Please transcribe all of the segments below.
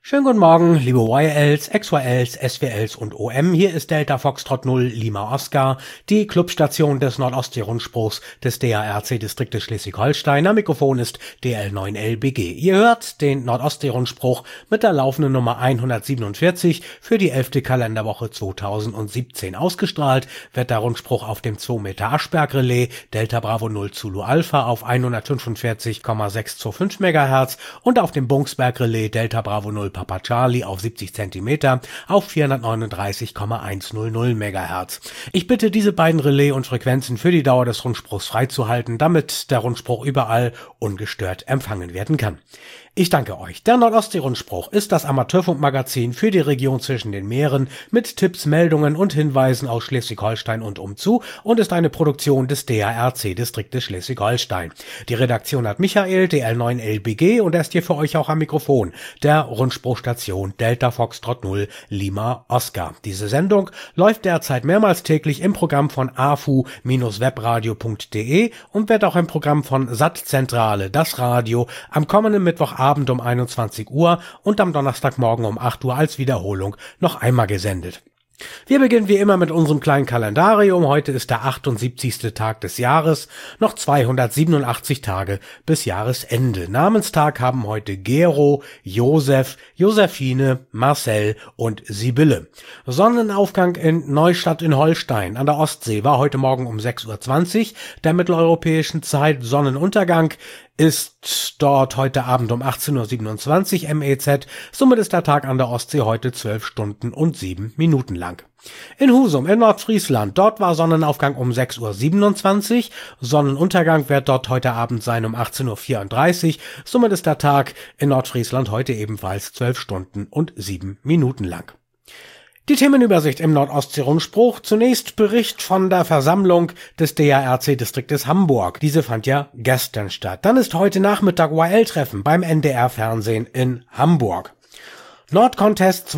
Schönen guten Morgen, liebe YLs, XYLs, SWLs und OM. Hier ist Delta Foxtrot 0 Lima Oscar, die Clubstation des Nordostsee-Rundspruchs des DARC-Distriktes Schleswig-Holstein. Am Mikrofon ist DL9LBG. Ihr hört den Nordostsee-Rundspruch mit der laufenden Nummer 147 für die 11. Kalenderwoche 2017. Ausgestrahlt wird der Rundspruch auf dem 2 Meter Aschberg-Relais Delta Bravo 0 Zulu Alpha auf 145,625 MHz und auf dem Bungsberg-Relais Delta Bravo 0 Papa Charlie auf 70 cm auf 439,100 MHz. Ich bitte, diese beiden Relais und Frequenzen für die Dauer des Rundspruchs freizuhalten, damit der Rundspruch überall ungestört empfangen werden kann. Ich danke euch. Der Nordostsee-Rundspruch ist das Amateurfunkmagazin für die Region zwischen den Meeren mit Tipps, Meldungen und Hinweisen aus Schleswig-Holstein und umzu und ist eine Produktion des DARC-Distriktes Schleswig-Holstein. Die Redaktion hat Michael, DL9LBG, und er ist hier für euch auch am Mikrofon, der Rundspruchstation Delta Foxtrot 0 Lima Oscar. Diese Sendung läuft derzeit mehrmals täglich im Programm von afu-webradio.de und wird auch im Programm von Sattzentrale, das Radio, am kommenden Mittwochabend um 21 Uhr und am Donnerstagmorgen um 8 Uhr als Wiederholung noch einmal gesendet. Wir beginnen wie immer mit unserem kleinen Kalendarium. Heute ist der 78. Tag des Jahres, noch 287 Tage bis Jahresende. Namenstag haben heute Gero, Josef, Josephine, Marcel und Sibylle. Sonnenaufgang in Neustadt in Holstein an der Ostsee war heute Morgen um 6:20 Uhr der mitteleuropäischen Zeit. Sonnenuntergang ist dort heute Abend um 18:27 Uhr MEZ, somit ist der Tag an der Ostsee heute 12 Stunden und 7 Minuten lang. In Husum in Nordfriesland, dort war Sonnenaufgang um 6:27 Uhr, Sonnenuntergang wird dort heute Abend sein um 18:34 Uhr, somit ist der Tag in Nordfriesland heute ebenfalls 12 Stunden und 7 Minuten lang. Die Themenübersicht im Nordostsee-Rundspruch. Zunächst Bericht von der Versammlung des DARC-Distriktes Hamburg. Diese fand ja gestern statt. Dann ist heute Nachmittag YL-Treffen beim NDR-Fernsehen in Hamburg. Nordcontest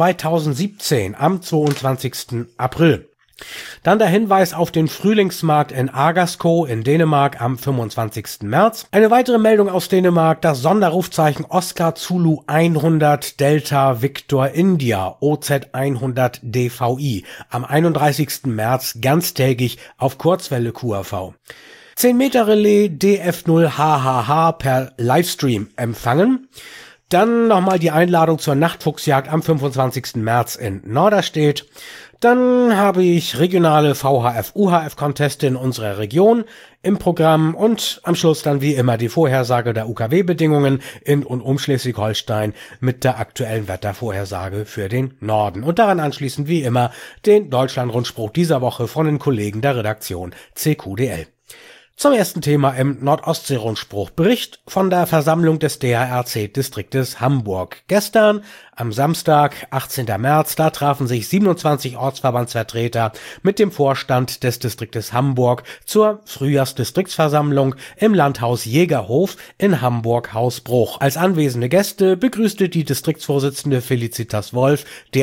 2017 am 22. April. Dann der Hinweis auf den Frühlingsmarkt in Agersko in Dänemark am 25. März. Eine weitere Meldung aus Dänemark, das Sonderrufzeichen Oscar Zulu 100 Delta Victor India OZ 100 DVI am 31. März ganztägig auf Kurzwelle QRV. 10 Meter Relais DF0 HHH per Livestream empfangen. Dann nochmal die Einladung zur Nachtfuchsjagd am 25. März in Norderstedt. Dann habe ich regionale VHF-UHF-Conteste in unserer Region im Programm und am Schluss dann wie immer die Vorhersage der UKW-Bedingungen in und um Schleswig-Holstein mit der aktuellen Wettervorhersage für den Norden. Und daran anschließend wie immer den Deutschland-Rundspruch dieser Woche von den Kollegen der Redaktion CQDL. Zum ersten Thema im Nordostsee-Rundspruch. Bericht von der Versammlung des DARC-Distriktes Hamburg. Gestern, am Samstag, 18. März, da trafen sich 27 Ortsverbandsvertreter mit dem Vorstand des Distriktes Hamburg zur Frühjahrsdistriktsversammlung im Landhaus Jägerhof in Hamburg-Hausbruch. Als anwesende Gäste begrüßte die Distriktsvorsitzende Felicitas Wolf,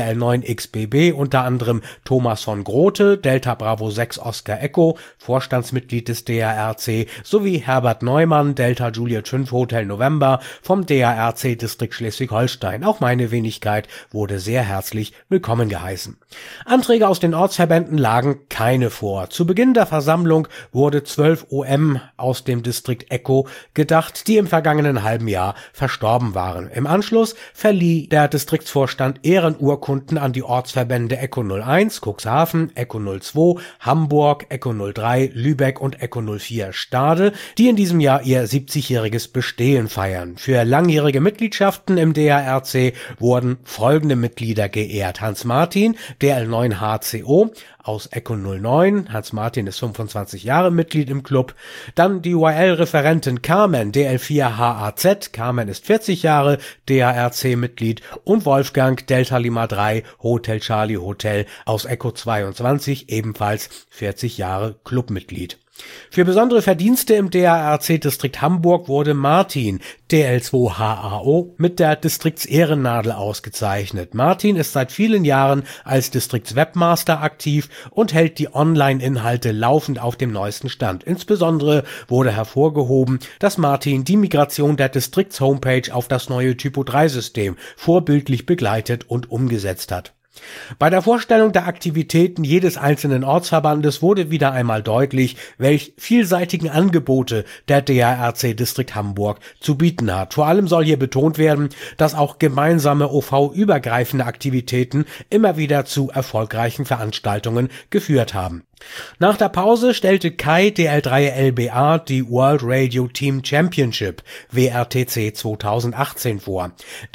DL9XBB, unter anderem Thomas von Grote, Delta Bravo 6 Oscar Echo, Vorstandsmitglied des DARC, sowie Herbert Neumann, Delta Juliet 5 Hotel November vom DARC-Distrikt Schleswig-Holstein. Auch meine Wenigkeit wurde sehr herzlich willkommen geheißen. Anträge aus den Ortsverbänden lagen keine vor. Zu Beginn der Versammlung wurde 12 OM aus dem Distrikt Echo gedacht, die im vergangenen halben Jahr verstorben waren. Im Anschluss verlieh der Distriktsvorstand Ehrenurkunden an die Ortsverbände Echo 01, Cuxhaven, Echo 02, Hamburg, Echo 03, Lübeck und Echo 04 Stade, die in diesem Jahr ihr 70-jähriges Bestehen feiern. Für langjährige Mitgliedschaften im DARC wurden folgende Mitglieder geehrt: Hans Martin, DL9 HCO aus Echo 09, Hans Martin ist 25 Jahre Mitglied im Club. Dann die YL-Referentin Carmen, DL4 HAZ, Carmen ist 40 Jahre DARC-Mitglied, und Wolfgang, Delta Lima 3, Hotel Charlie Hotel aus Echo 22, ebenfalls 40 Jahre Clubmitglied. Für besondere Verdienste im DARC-Distrikt Hamburg wurde Martin, DL2HAO, mit der Distriktsehrennadel ausgezeichnet. Martin ist seit vielen Jahren als Distriktswebmaster aktiv und hält die Online-Inhalte laufend auf dem neuesten Stand. Insbesondere wurde hervorgehoben, dass Martin die Migration der Distrikts-Homepage auf das neue Typo-3-System vorbildlich begleitet und umgesetzt hat. Bei der Vorstellung der Aktivitäten jedes einzelnen Ortsverbandes wurde wieder einmal deutlich, welch vielseitigen Angebote der DARC Distrikt Hamburg zu bieten hat. Vor allem soll hier betont werden, dass auch gemeinsame OV-übergreifende Aktivitäten immer wieder zu erfolgreichen Veranstaltungen geführt haben. Nach der Pause stellte Kai DL3LBA die World Radio Team Championship WRTC 2018 vor.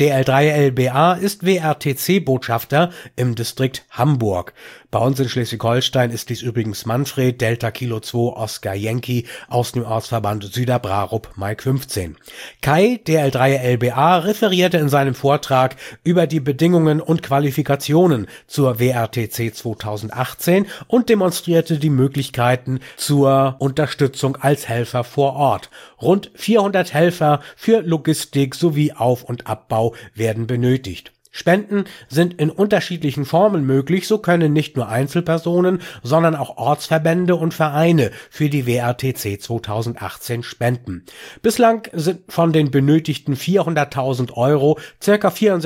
DL3LBA ist WRTC-Botschafter im Distrikt Hamburg. Bei uns in Schleswig-Holstein ist dies übrigens Manfred Delta Kilo 2 Oscar Yankee aus dem Ortsverband Süderbrarup Mike 15. Kai DL3LBA referierte in seinem Vortrag über die Bedingungen und Qualifikationen zur WRTC 2018 und demonstrierte die Möglichkeiten zur Unterstützung als Helfer vor Ort. Rund 400 Helfer für Logistik sowie Auf- und Abbau werden benötigt. Spenden sind in unterschiedlichen Formen möglich, so können nicht nur Einzelpersonen, sondern auch Ortsverbände und Vereine für die WRTC 2018 spenden. Bislang sind von den benötigten 400.000 € ca.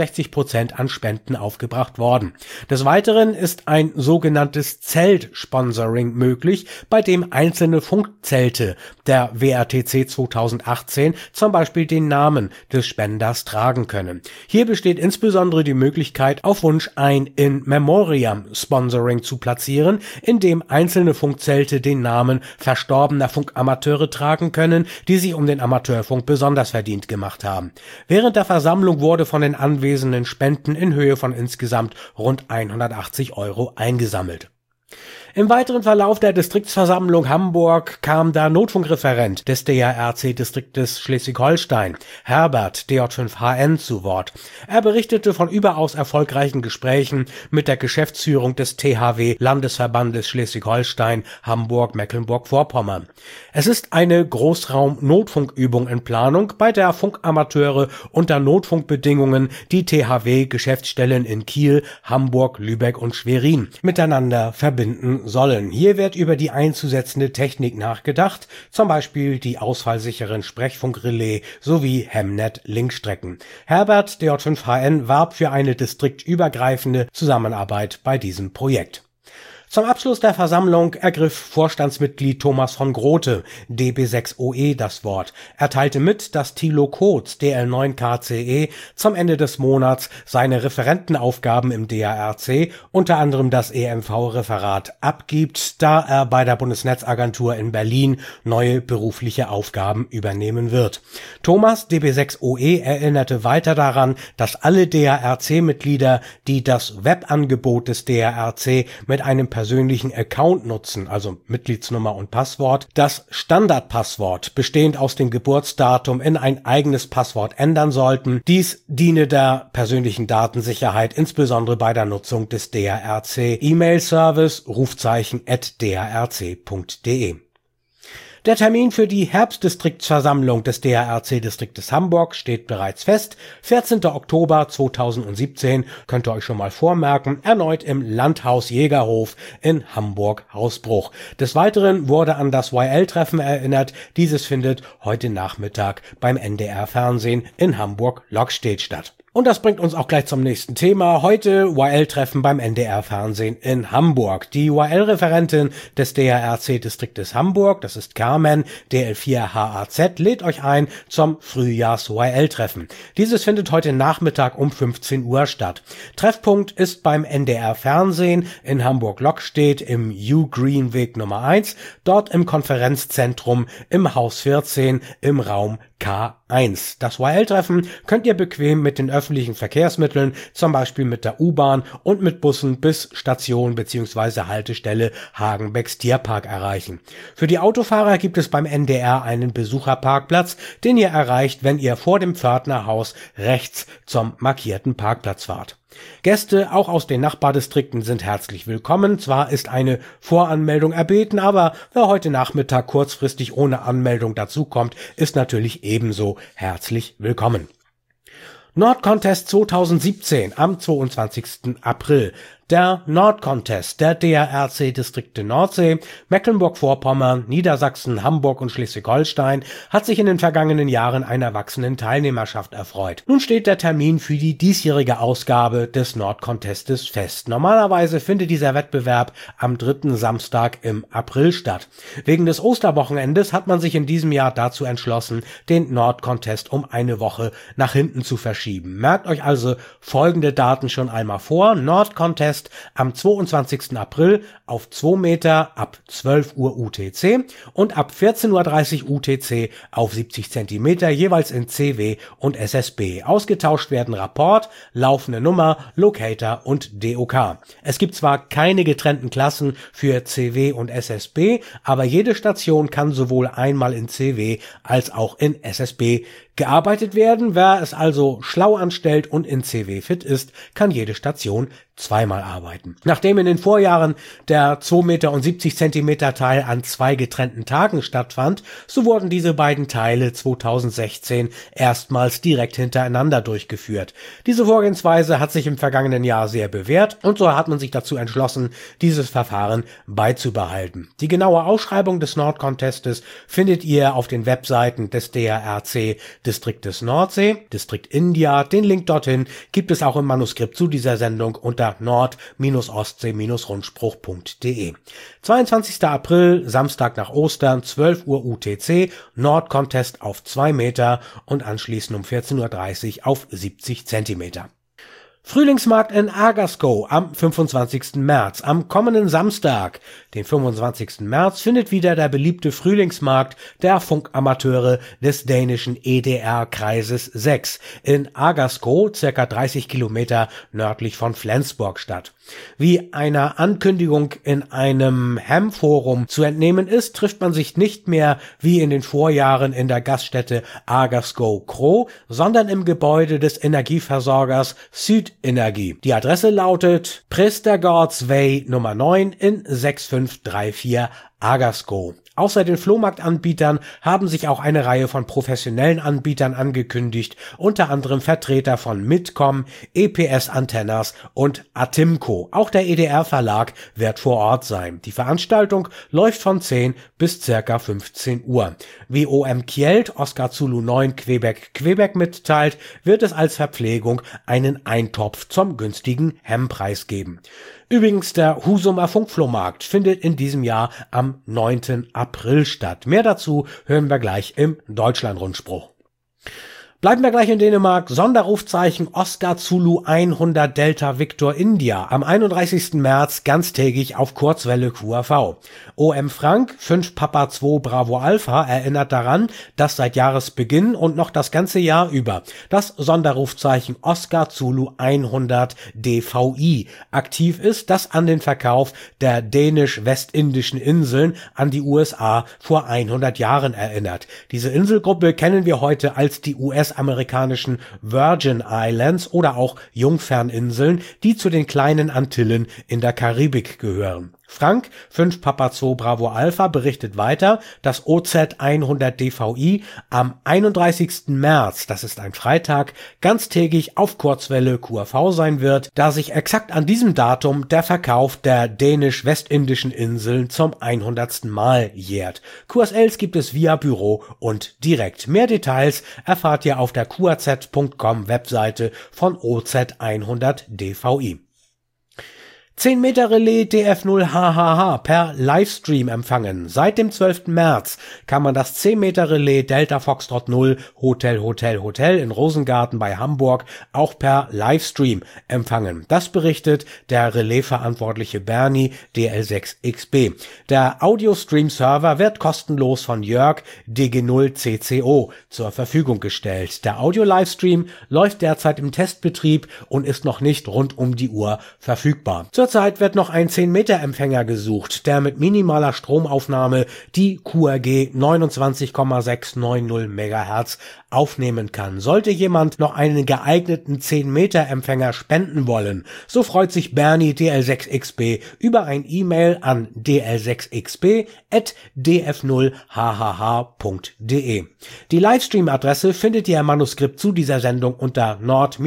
64% an Spenden aufgebracht worden. Des Weiteren ist ein sogenanntes Zelt-Sponsoring möglich, bei dem einzelne Funkzelte der WRTC 2018 zum Beispiel den Namen des Spenders tragen können. Hier besteht insbesondere die Möglichkeit, auf Wunsch ein In-Memoriam-Sponsoring zu platzieren, in dem einzelne Funkzelte den Namen verstorbener Funkamateure tragen können, die sich um den Amateurfunk besonders verdient gemacht haben. Während der Versammlung wurde von den Anwesenden Spenden in Höhe von insgesamt rund 180 € eingesammelt. Im weiteren Verlauf der Distriktsversammlung Hamburg kam der Notfunkreferent des DARC-Distriktes Schleswig-Holstein, Herbert DJ5HN, zu Wort. Er berichtete von überaus erfolgreichen Gesprächen mit der Geschäftsführung des THW-Landesverbandes Schleswig-Holstein, Hamburg-Mecklenburg-Vorpommern. Es ist eine Großraum-Notfunkübung in Planung, bei der Funkamateure unter Notfunkbedingungen die THW-Geschäftsstellen in Kiel, Hamburg, Lübeck und Schwerin miteinander verbinden sollen. Hier wird über die einzusetzende Technik nachgedacht, zum Beispiel die ausfallsicheren Sprechfunkrelais sowie Hemnet-Linkstrecken. Herbert DJ5HN warb für eine distriktübergreifende Zusammenarbeit bei diesem Projekt. Zum Abschluss der Versammlung ergriff Vorstandsmitglied Thomas von Grote, DB6OE, das Wort. Er teilte mit, dass Thilo Kotz, DL9KCE, zum Ende des Monats seine Referentenaufgaben im DARC, unter anderem das EMV-Referat, abgibt, da er bei der Bundesnetzagentur in Berlin neue berufliche Aufgaben übernehmen wird. Thomas, DB6OE, erinnerte weiter daran, dass alle DARC-Mitglieder, die das Webangebot des DARC mit einem persönlichen Account nutzen, also Mitgliedsnummer und Passwort, das Standardpasswort, bestehend aus dem Geburtsdatum, in ein eigenes Passwort ändern sollten. Dies diene der persönlichen Datensicherheit, insbesondere bei der Nutzung des DARC E-Mail-Service @darc.de. Der Termin für die Herbstdistriktsversammlung des DARC-Distriktes Hamburg steht bereits fest. 14. Oktober 2017, könnt ihr euch schon mal vormerken, erneut im Landhaus Jägerhof in Hamburg-Hausbruch. Des Weiteren wurde an das YL-Treffen erinnert. Dieses findet heute Nachmittag beim NDR-Fernsehen in Hamburg-Lockstedt statt. Und das bringt uns auch gleich zum nächsten Thema. Heute YL-Treffen beim NDR-Fernsehen in Hamburg. Die YL-Referentin des DARC-Distriktes Hamburg, das ist Carmen, DL4HAZ, lädt euch ein zum Frühjahrs-YL-Treffen. Dieses findet heute Nachmittag um 15 Uhr statt. Treffpunkt ist beim NDR-Fernsehen in Hamburg-Lockstedt im U-Green-Weg Nummer 1, dort im Konferenzzentrum im Haus 14 im Raum K1. Das YL-Treffen könnt ihr bequem mit den öffentlichen Verkehrsmitteln, zum Beispiel mit der U-Bahn und mit Bussen bis Station bzw. Haltestelle Hagenbecks Tierpark erreichen. Für die Autofahrer gibt es beim NDR einen Besucherparkplatz, den ihr erreicht, wenn ihr vor dem Pförtnerhaus rechts zum markierten Parkplatz fahrt. Gäste, auch aus den Nachbardistrikten, sind herzlich willkommen. Zwar ist eine Voranmeldung erbeten, aber wer heute Nachmittag kurzfristig ohne Anmeldung dazukommt, ist natürlich ebenso herzlich willkommen. Nordcontest 2017 am 22. April. Der Nordcontest der DRRC-Distrikte Nordsee, Mecklenburg-Vorpommern, Niedersachsen, Hamburg und Schleswig-Holstein hat sich in den vergangenen Jahren einer wachsenden Teilnehmerschaft erfreut. Nun steht der Termin für die diesjährige Ausgabe des Nordcontestes fest. Normalerweise findet dieser Wettbewerb am 3. Samstag im April statt. Wegen des Osterwochenendes hat man sich in diesem Jahr dazu entschlossen, den Nordcontest um eine Woche nach hinten zu verschieben. Merkt euch also folgende Daten schon einmal vor. Nordcontest am 22. April auf 2 Meter ab 12 Uhr UTC und ab 14.30 Uhr UTC auf 70 Zentimeter, jeweils in CW und SSB. Ausgetauscht werden Rapport, laufende Nummer, Locator und DOK. Es gibt zwar keine getrennten Klassen für CW und SSB, aber jede Station kann sowohl einmal in CW als auch in SSB gearbeitet werden. Wer es also schlau anstellt und in CW fit ist, kann jede Station zweimal arbeiten. Nachdem in den Vorjahren der 2 Meter und 70 Zentimeter Teil an 2 getrennten Tagen stattfand, so wurden diese beiden Teile 2016 erstmals direkt hintereinander durchgeführt. Diese Vorgehensweise hat sich im vergangenen Jahr sehr bewährt und so hat man sich dazu entschlossen, dieses Verfahren beizubehalten. Die genaue Ausschreibung des Nordcontestes findet ihr auf den Webseiten des DRRC Distriktes Nordsee, Distrikt India. Den Link dorthin gibt es auch im Manuskript zu dieser Sendung unter nord-ostsee-rundspruch.de. 22. April, Samstag nach Ostern, 12 Uhr UTC, Nordcontest auf 2 Meter und anschließend um 14.30 Uhr auf 70 Zentimeter. Frühlingsmarkt in Agerskov am 25. März. Am kommenden Samstag, den 25. März, findet wieder der beliebte Frühlingsmarkt der Funkamateure des dänischen EDR-Kreises 6 in Agerskov, circa 30 Kilometer nördlich von Flensburg statt. Wie einer Ankündigung in einem Ham-Forum zu entnehmen ist, trifft man sich nicht mehr wie in den Vorjahren in der Gaststätte Agerskov-Kro, sondern im Gebäude des Energieversorgers Südenergie. Die Adresse lautet Prestergårdsvej Nummer 9 in 6534 Agerskov. Außer den Flohmarktanbietern haben sich auch eine Reihe von professionellen Anbietern angekündigt, unter anderem Vertreter von Midcom, EPS Antennas und Atimco. Auch der EDR-Verlag wird vor Ort sein. Die Veranstaltung läuft von 10 bis circa 15 Uhr. Wie OM Kjeld, Oscar Zulu 9, Quebec mitteilt, wird es als Verpflegung einen Eintopf zum günstigen Hemmpreis geben. Übrigens, der Husumer Funkflohmarkt findet in diesem Jahr am 9. April statt. Mehr dazu hören wir gleich im Deutschlandrundspruch. Bleiben wir gleich in Dänemark. Sonderrufzeichen Oscar Zulu 100 Delta Victor India am 31. März ganztägig auf Kurzwelle QAV. OM Frank 5 Papa 2 Bravo Alpha erinnert daran, dass seit Jahresbeginn und noch das ganze Jahr über das Sonderrufzeichen Oscar Zulu 100 DVI aktiv ist, das an den Verkauf der dänisch-westindischen Inseln an die USA vor 100 Jahren erinnert. Diese Inselgruppe kennen wir heute als die US-amerikanischen Virgin Islands oder auch Jungferninseln, die zu den kleinen Antillen in der Karibik gehören. Frank 5 Papa 2 Bravo Alpha berichtet weiter, dass OZ 100 DVI am 31. März, das ist ein Freitag, ganztägig auf Kurzwelle QAV sein wird, da sich exakt an diesem Datum der Verkauf der dänisch-westindischen Inseln zum 100. Mal jährt. QSLs gibt es via Büro und direkt. Mehr Details erfahrt ihr auf der qaz.com Webseite von OZ 100 DVI. 10 Meter Relais DF0HHH per Livestream empfangen. Seit dem 12. März kann man das 10 Meter Relais Delta Foxtrot 0 Hotel Hotel Hotel in Rosengarten bei Hamburg auch per Livestream empfangen. Das berichtet der Relais-Verantwortliche Bernie DL6XB. Der Audio-Stream-Server wird kostenlos von Jörg DG0CCO zur Verfügung gestellt. Der Audio-Livestream läuft derzeit im Testbetrieb und ist noch nicht rund um die Uhr verfügbar. Zurzeit wird noch ein 10-Meter-Empfänger gesucht, der mit minimaler Stromaufnahme die QRG 29,690 MHz aufnehmen kann. Sollte jemand noch einen geeigneten 10-Meter-Empfänger spenden wollen, so freut sich Bernie DL6XB über ein E-Mail an dl6xb@df0hhh.de. Die Livestream-Adresse findet ihr im Manuskript zu dieser Sendung unter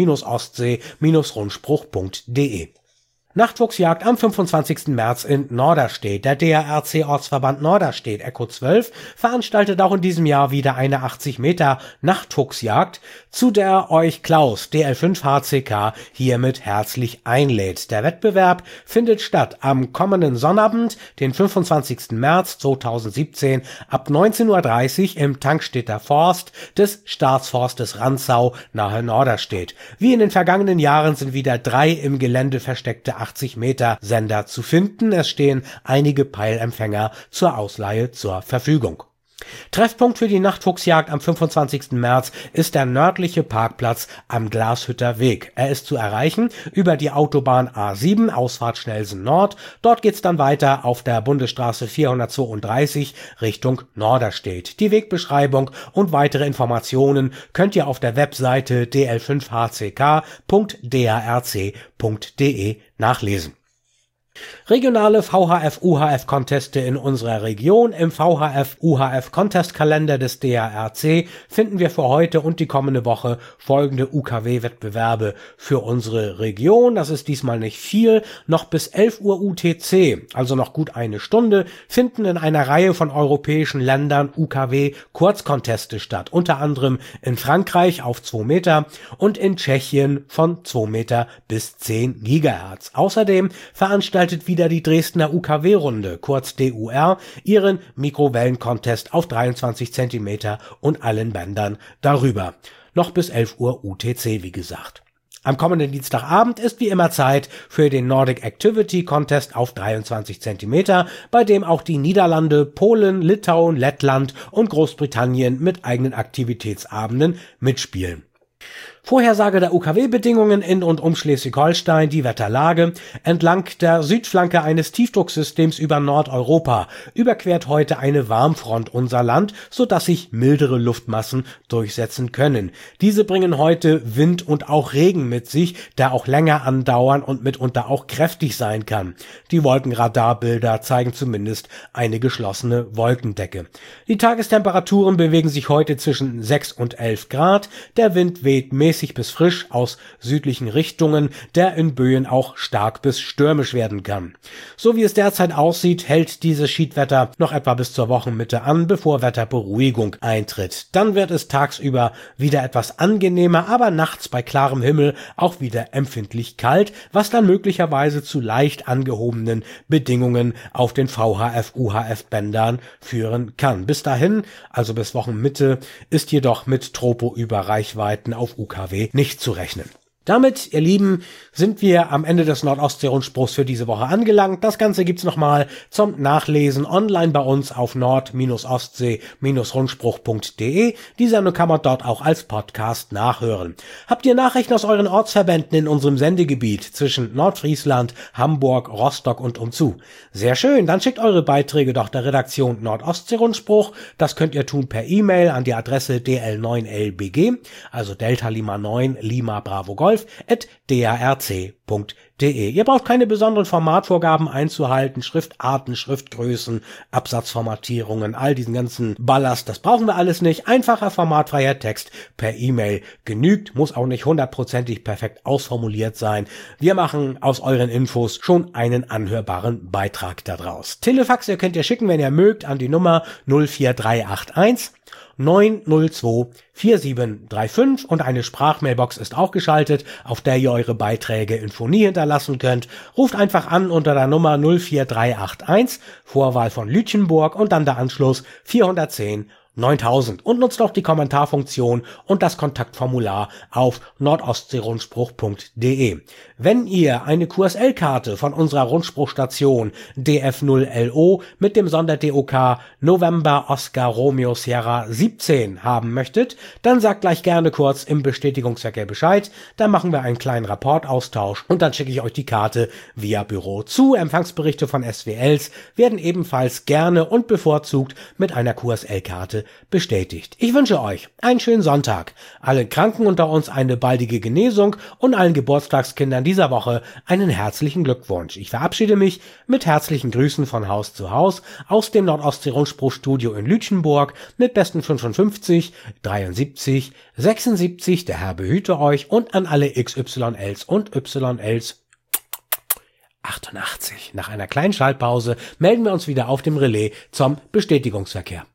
nord-ostsee-rundspruch.de. Nachtfuchsjagd am 25. März in Norderstedt. Der DRC-Ortsverband Norderstedt Echo 12 veranstaltet auch in diesem Jahr wieder eine 80 Meter Nachtfuchsjagd, zu der euch Klaus DL5HCK hiermit herzlich einlädt. Der Wettbewerb findet statt am kommenden Sonnabend, den 25. März 2017 ab 19:30 Uhr im Tankstädter Forst des Staatsforstes Rantzau nahe Norderstedt. Wie in den vergangenen Jahren sind wieder 3 im Gelände versteckte 80 Meter Sender zu finden. Es stehen einige Peilempfänger zur Ausleihe zur Verfügung. Treffpunkt für die Nachtfuchsjagd am 25. März ist der nördliche Parkplatz am Glashütter Weg. Er ist zu erreichen über die Autobahn A7, Ausfahrt Schnellsen Nord. Dort geht's dann weiter auf der Bundesstraße 432 Richtung Norderstedt. Die Wegbeschreibung und weitere Informationen könnt ihr auf der Webseite dl5hck.drc.de nachlesen. Regionale VHF-UHF-Conteste in unserer Region. Im VHF-UHF-Contest-Kalender des DRC finden wir für heute und die kommende Woche folgende UKW-Wettbewerbe für unsere Region. Das ist diesmal nicht viel. Noch bis 11 Uhr UTC, also noch gut eine Stunde, finden in einer Reihe von europäischen Ländern UKW-Kurzconteste statt. Unter anderem in Frankreich auf 2 Meter und in Tschechien von 2 Meter bis 10 Gigahertz. Außerdem veranstaltet wieder die Dresdner UKW-Runde, kurz DUR, ihren Mikrowellen-Contest auf 23 Zentimeter und allen Bändern darüber. Noch bis 11 Uhr UTC, wie gesagt. Am kommenden Dienstagabend ist wie immer Zeit für den Nordic Activity Contest auf 23 Zentimeter, bei dem auch die Niederlande, Polen, Litauen, Lettland und Großbritannien mit eigenen Aktivitätsabenden mitspielen. Vorhersage der UKW-Bedingungen in und um Schleswig-Holstein, die Wetterlage. Entlang der Südflanke eines Tiefdrucksystems über Nordeuropa überquert heute eine Warmfront unser Land, sodass sich mildere Luftmassen durchsetzen können. Diese bringen heute Wind und auch Regen mit sich, der auch länger andauern und mitunter auch kräftig sein kann. Die Wolkenradarbilder zeigen zumindest eine geschlossene Wolkendecke. Die Tagestemperaturen bewegen sich heute zwischen 6 und 11 Grad. Der Wind weht mäßig bis frisch aus südlichen Richtungen, der in Böen auch stark bis stürmisch werden kann. So wie es derzeit aussieht, hält dieses Schiedwetter noch etwa bis zur Wochenmitte an, bevor Wetterberuhigung eintritt. Dann wird es tagsüber wieder etwas angenehmer, aber nachts bei klarem Himmel auch wieder empfindlich kalt, was dann möglicherweise zu leicht angehobenen Bedingungen auf den VHF-UHF-Bändern führen kann. Bis dahin, also bis Wochenmitte, ist jedoch mit Tropo-Überreichweiten auf UKW nicht zu rechnen. Damit, ihr Lieben, sind wir am Ende des Nord-Ostsee-Rundspruchs für diese Woche angelangt. Das Ganze gibt's nochmal zum Nachlesen online bei uns auf nord-ostsee-rundspruch.de. Die Sendung kann man dort auch als Podcast nachhören. Habt ihr Nachrichten aus euren Ortsverbänden in unserem Sendegebiet zwischen Nordfriesland, Hamburg, Rostock und umzu? Sehr schön, dann schickt eure Beiträge doch der Redaktion Nord-Ostsee-Rundspruch. Das könnt ihr tun per E-Mail an die Adresse dl9lbg, also Delta Lima 9 Lima Bravo Golf @drc.de. Ihr braucht keine besonderen Formatvorgaben einzuhalten, Schriftarten, Schriftgrößen, Absatzformatierungen, all diesen ganzen Ballast, das brauchen wir alles nicht. Einfacher formatfreier Text per E-Mail genügt, muss auch nicht 100%ig perfekt ausformuliert sein. Wir machen aus euren Infos schon einen anhörbaren Beitrag daraus. Telefax, ihr könnt ihr schicken, wenn ihr mögt, an die Nummer 04381 902 4735 und eine Sprachmailbox ist auch geschaltet, auf der ihr eure Beiträge in Phonie hinterlassen könnt. Ruft einfach an unter der Nummer 04381, Vorwahl von Lütjenburg und dann der Anschluss 410 9000 und nutzt auch die Kommentarfunktion und das Kontaktformular auf nordostseerundspruch.de. Wenn ihr eine QSL-Karte von unserer Rundspruchstation DF0LO mit dem Sonder-DOK November Oscar Romeo Sierra 17 haben möchtet, dann sagt gleich gerne kurz im Bestätigungsverkehr Bescheid, dann machen wir einen kleinen Rapportaustausch und dann schicke ich euch die Karte via Büro zu. Empfangsberichte von SWLs werden ebenfalls gerne und bevorzugt mit einer QSL-Karte bestätigt. Ich wünsche euch einen schönen Sonntag, allen Kranken unter uns eine baldige Genesung und allen Geburtstagskindern dieser Woche einen herzlichen Glückwunsch. Ich verabschiede mich mit herzlichen Grüßen von Haus zu Haus aus dem Nordostsee-Rundspruchstudio in Lütjenburg mit besten 55, 73, 76, der Herr behüte euch und an alle XYLs und YLs 88. Nach einer kleinen Schaltpause melden wir uns wieder auf dem Relais zum Bestätigungsverkehr.